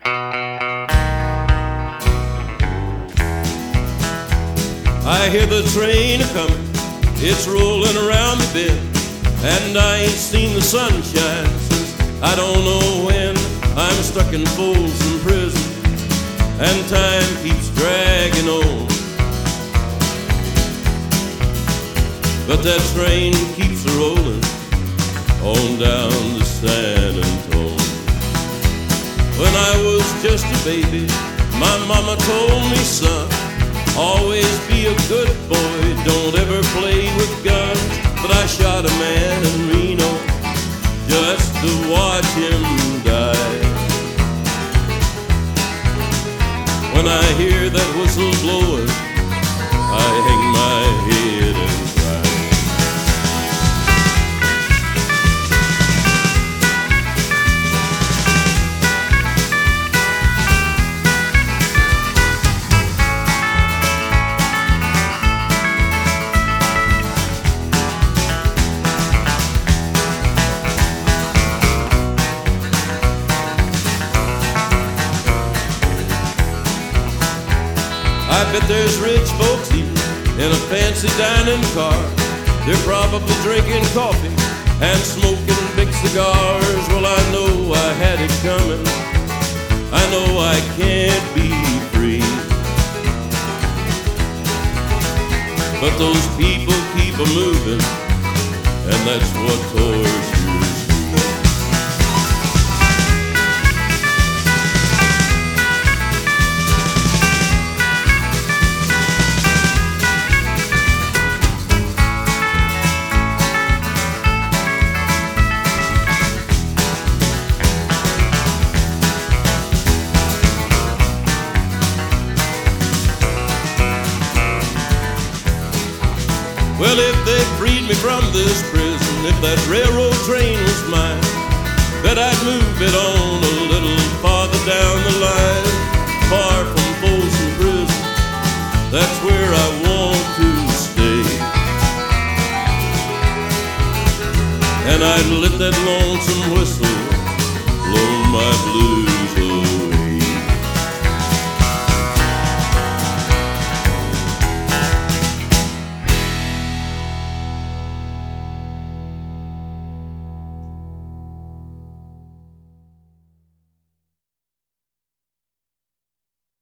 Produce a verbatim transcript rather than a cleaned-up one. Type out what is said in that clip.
I hear the train a-comin', it's rollin' around the bend, and I ain't seen the sunshine since I don't know when. I'm stuck in Folsom Prison, and time keeps dragging on, but that train keeps a-rollin' on down to San Antone. When I was just a baby, my mama told me, son, always be a good boy, don't ever play with guns. But I shot a man in Reno just to watch him die. When I hear that whistle blowing, I hang my head and cry. I bet there's rich folks eating in a fancy dining car. They're probably drinking coffee and smoking big cigars. Well, I know I had it coming, I know I can't be free, but those people keep a-moving, and that's what tortures me. Well, if they freed me from this prison, if that railroad train was mine, bet I'd move it on a little farther down the line, far from Folsom Prison. That's where I want to stay, and I'd let that lonesome whistle blow my blues away.